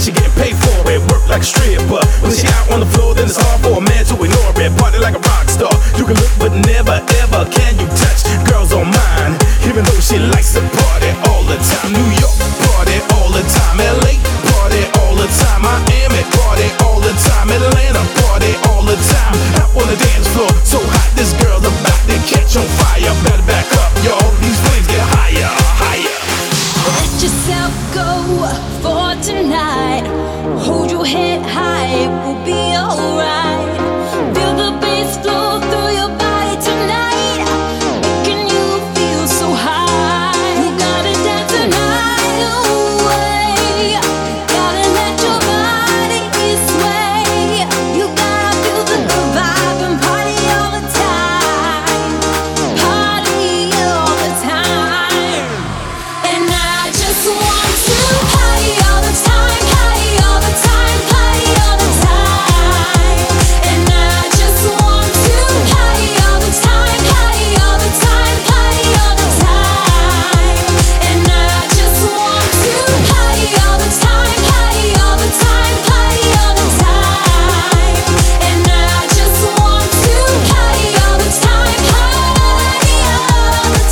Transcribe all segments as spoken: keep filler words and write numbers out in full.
she getting paid for it. Work like a stripper. When she out on the floor, then it's hard for a man to ignore it. Party like a rock star. You can look, but never ever can you touch girls on mine. Even though she likes to party all the time. New York, party all the time. L A, party all the time. Miami, party all the time. Atlanta, party all the time. Out on the dance floor, so hot this girl's about to catch on fire. Better back up, y'all. These flames get higher, higher. Let yourself go for tonight. Hold your head high, we'll be alright. Feel the bass flow through your body tonight. Making you feel so high. You gotta dance the night away. Gotta let your body sway. You gotta feel the vibe and party all the time. Party all the time. And I just want to party all the time, party all the time, party all the time. And I just want to party all the time, party all the time, party all the time. And I just want to party all the time, party all the time, party all the time. And I just want to party all the time, party all the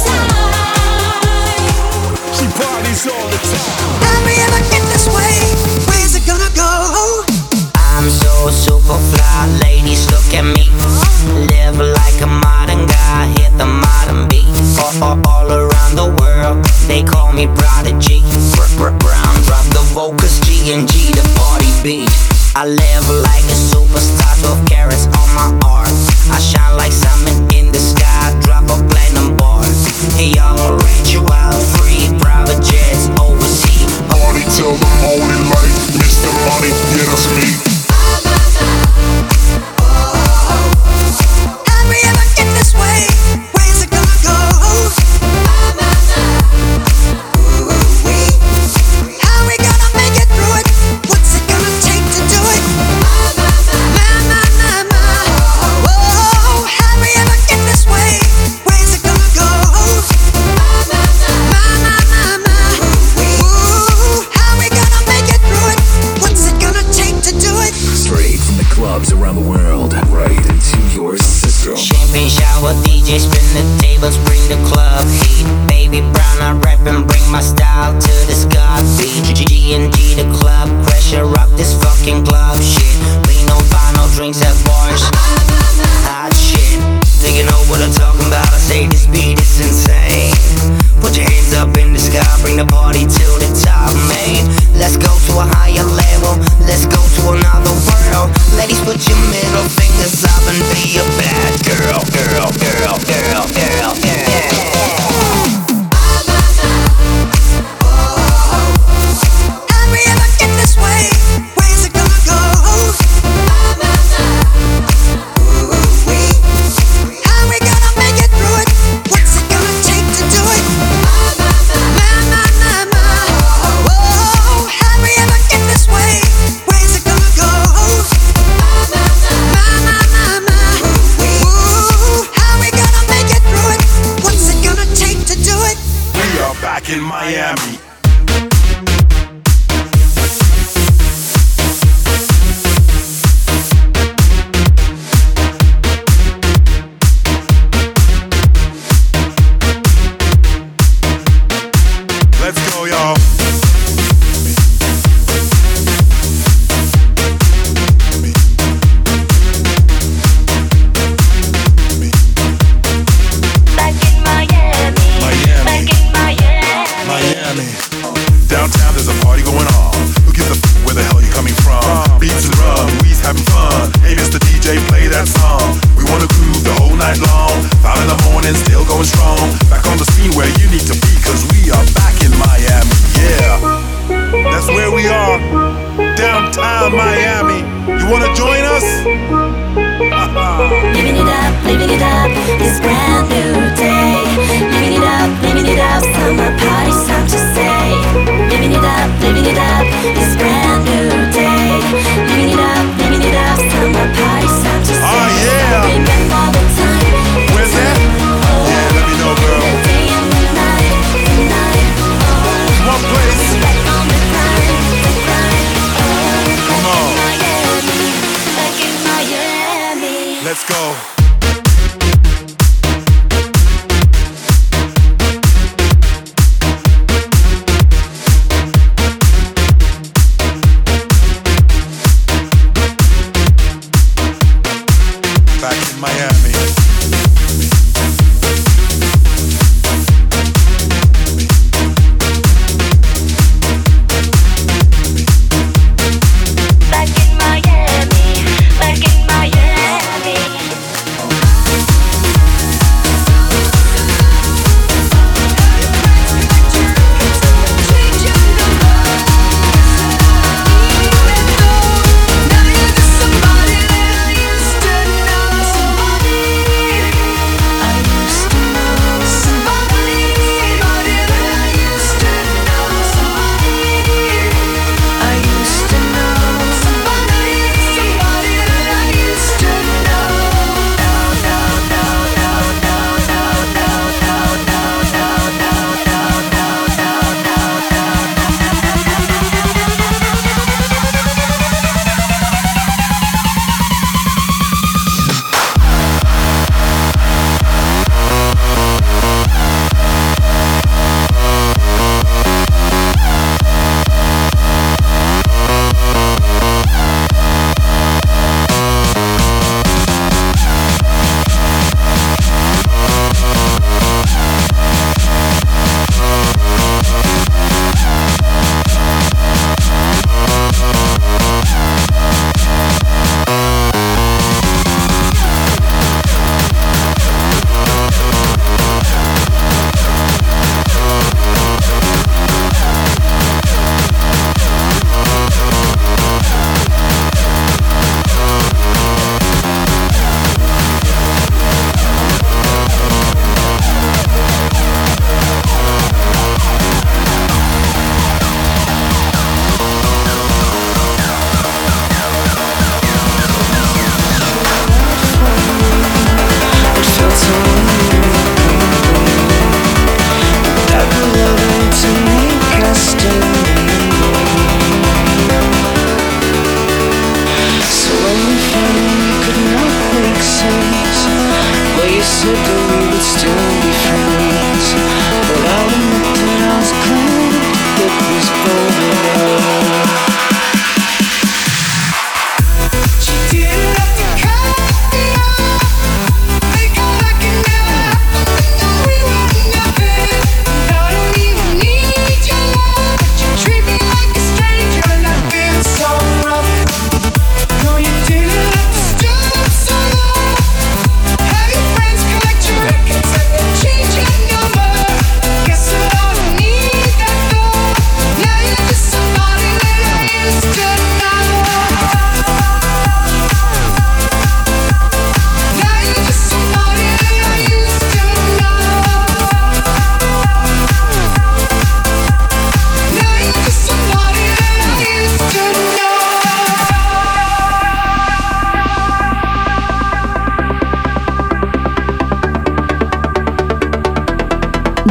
time. She parties all the time. Have we ever get this way? Where's it gonna go? I'm so super fly, ladies look at me. Live like a modern guy, hit the modern beat. All, all, all around the world, they call me Prodigy. Br- br- Brown, drop the vocals, G and G, the party beat. I live like a superstar, twelve carats on my arm. I shine like something in the sky, drop a platinum bar. Hey y'all, arrange you out free, private jets overseas. Party till the morning light, Mister Money, get us meat. Have we ever get this way? Where's it gonna go? Ooh-wee. How we gonna make it through it? What's it gonna take to do it? My, my, my, my. Whoa. Have we ever get this way? Where's it gonna go? My, my, my, my. Ooh. How we gonna make it through it? What's it gonna take to do it? Straight from the clubs around the world, right into your system. Champagne shower, D J spin the tables, bring the club heat. Baby brown, I rap and bring my style to this god beat. G and G the club, pressure rock this fucking club shit. We no buy no drinks at bars. Hot shit, do you know what I'm talking about? I say this beat is insane. Put your hands up in the sky, bring the party to the top, man. Let's go to a higher level, let's go to another world. Ladies, put your middle fingers up and be a bad girl, girl, girl, girl, girl, yeah. Have we ever get this way? Where's it gonna go? Ooh-wee. How we gonna make it through it? What's it gonna take to do it? My, my, my, my. Whoa. Have we ever get this way? Where's it gonna go? My, my, my, my. Ooh. How we gonna make it through it? What's it gonna take to do it? We are back in Miami. Let's go, y'all. Back in Miami, Miami. back in Miami. Miami. Downtown, there's a party going on. Who gives a f where the hell you coming from? Beats and rum, we's having fun. Hey, Mister D J, play that song. We wanna groove the whole night long. Five in the morning, still going strong. Back on the scene where you need to be, cause we are back in Miami. Yeah, that's where we are. Downtown Miami. You wanna join us? Living it up, living it up, this brand new day. Living it up, living it up, summer party, time to say. Living it up, living it up, this brand new day. Living it up, living it up, summer party, time to say. Oh yeah. Bring back all the time. Where's that? Yeah, let me know, girl. The day and the night, the night, oh. One place. Back on the grind, the grind, oh.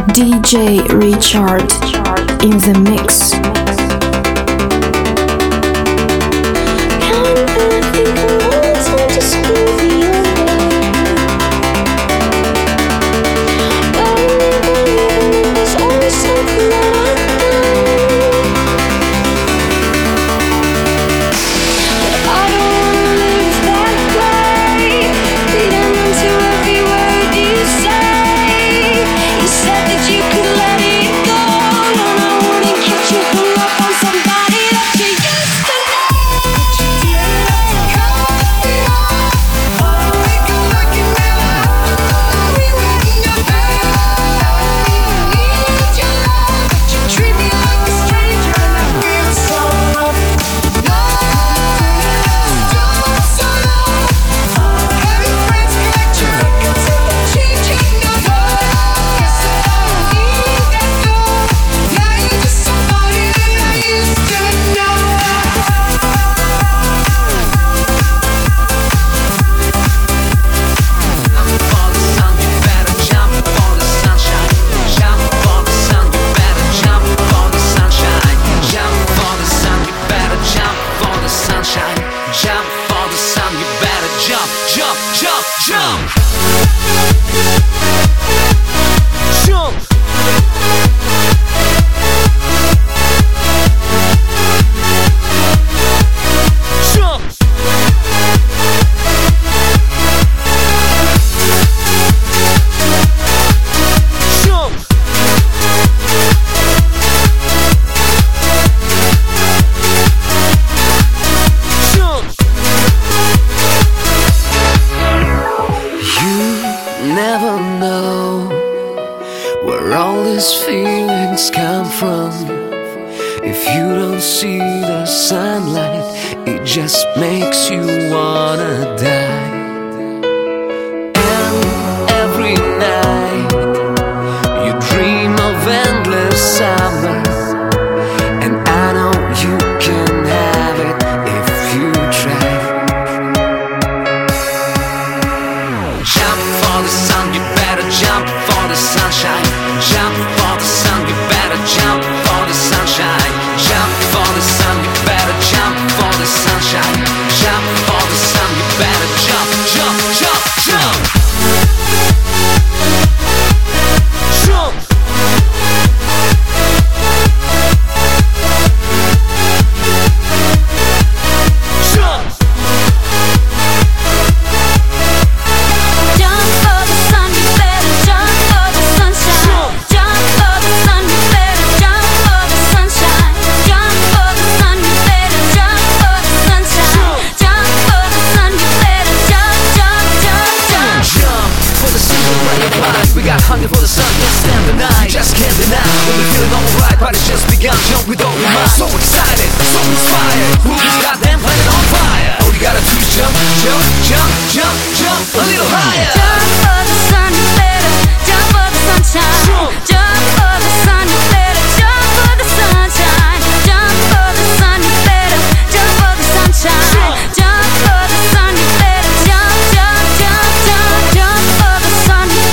D J Richard in the mix.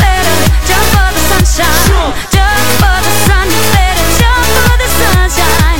Jump for the sunshine.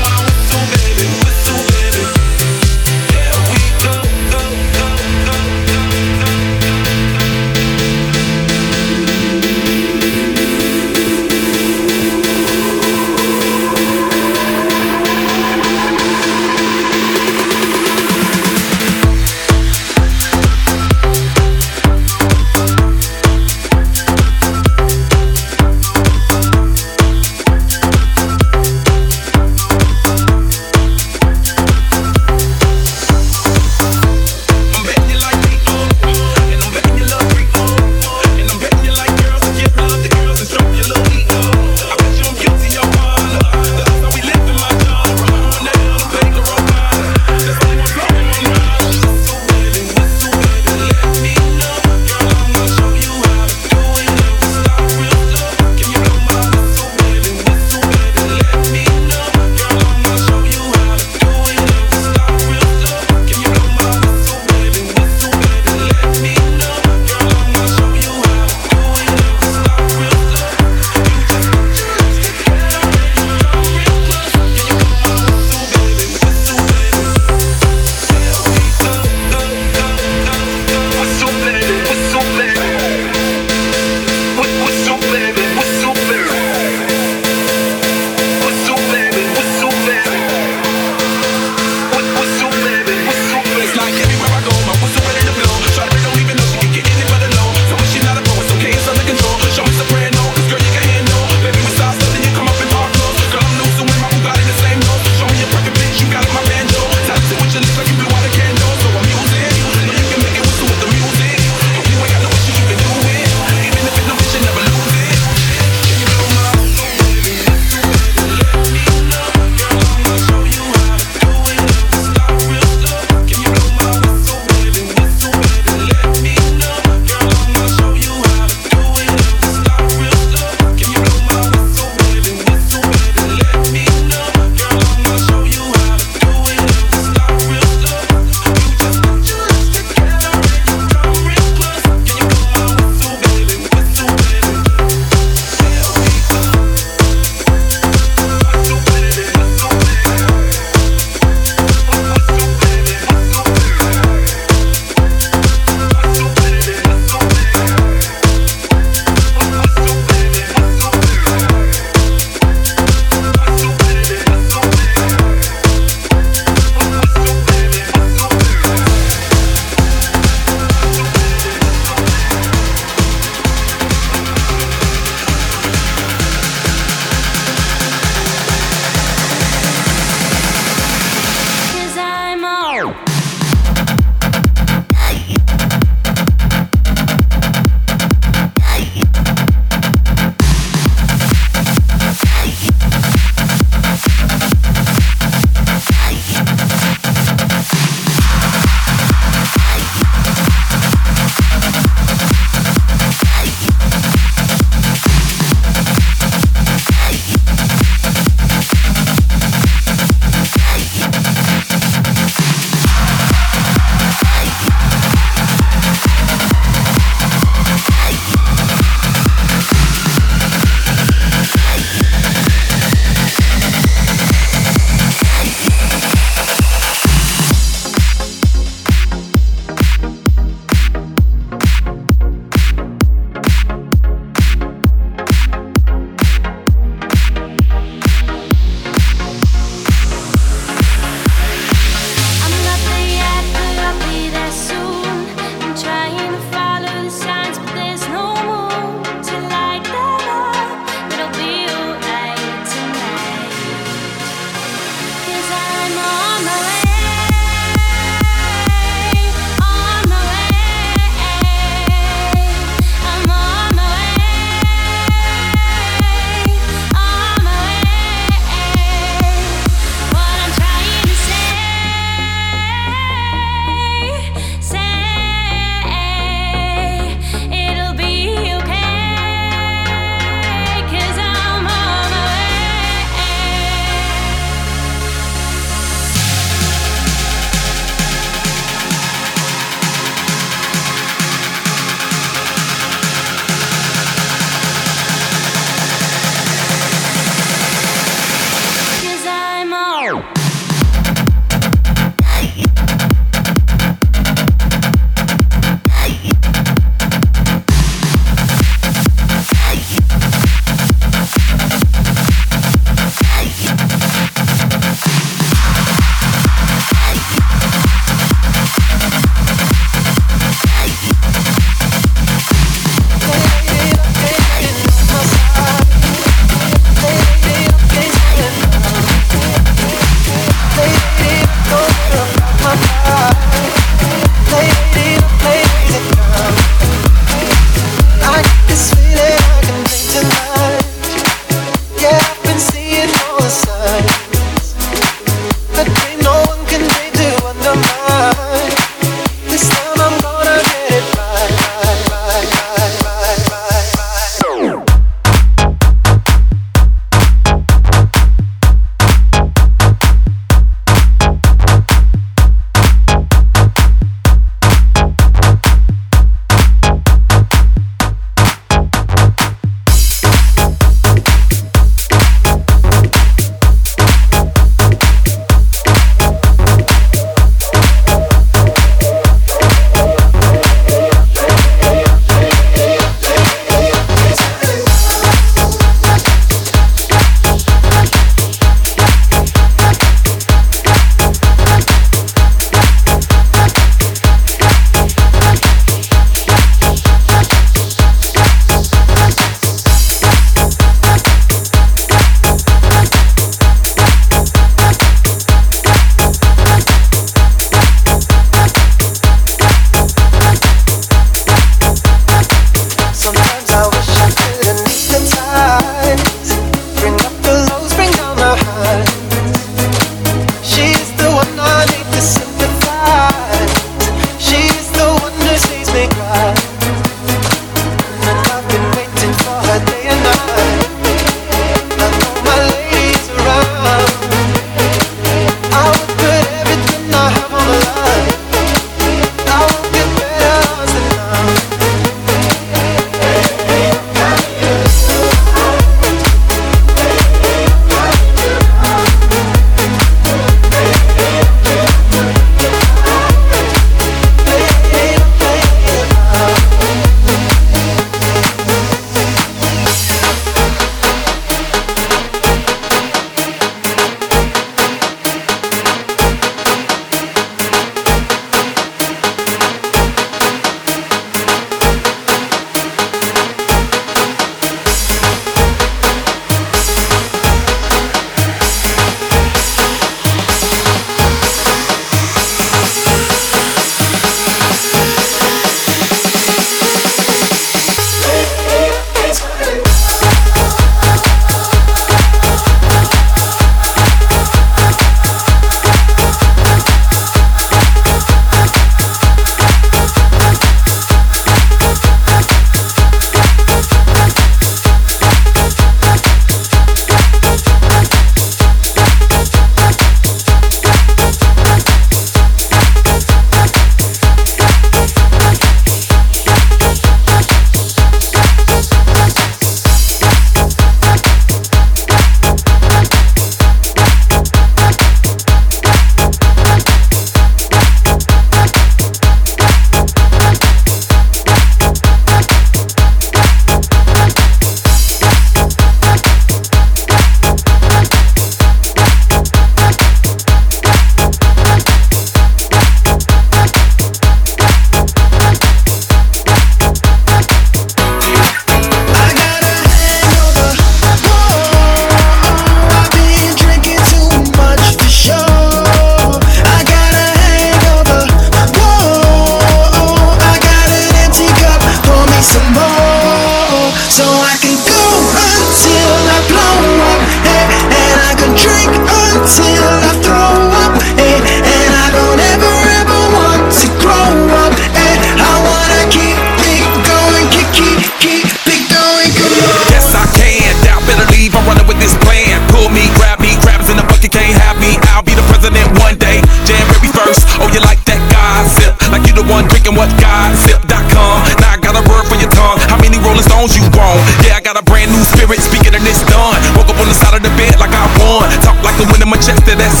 That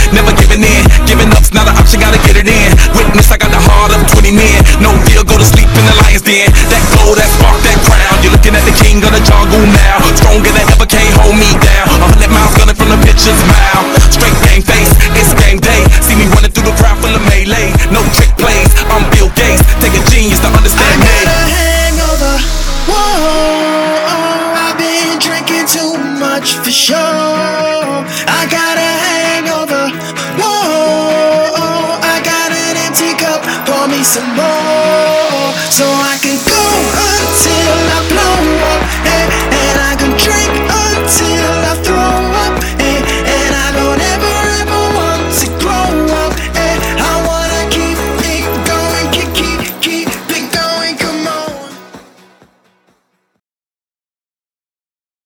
never giving in. Giving up's not an option, gotta get it in. Witness, I got the heart of twenty men. No deal, go to sleep in the lion's den. That glow, that spark, that crown. You're looking at the king of the jungle now. Stronger than ever, can't hold me down. A hundred miles gunning from the pitcher's mouth. Straight game face, it's game day. See me running through the crowd full of melee. No trick plays, I'm Bill Gates. Take a genius to understand me. I got a hangover, whoa, I've been drinking too much for sure.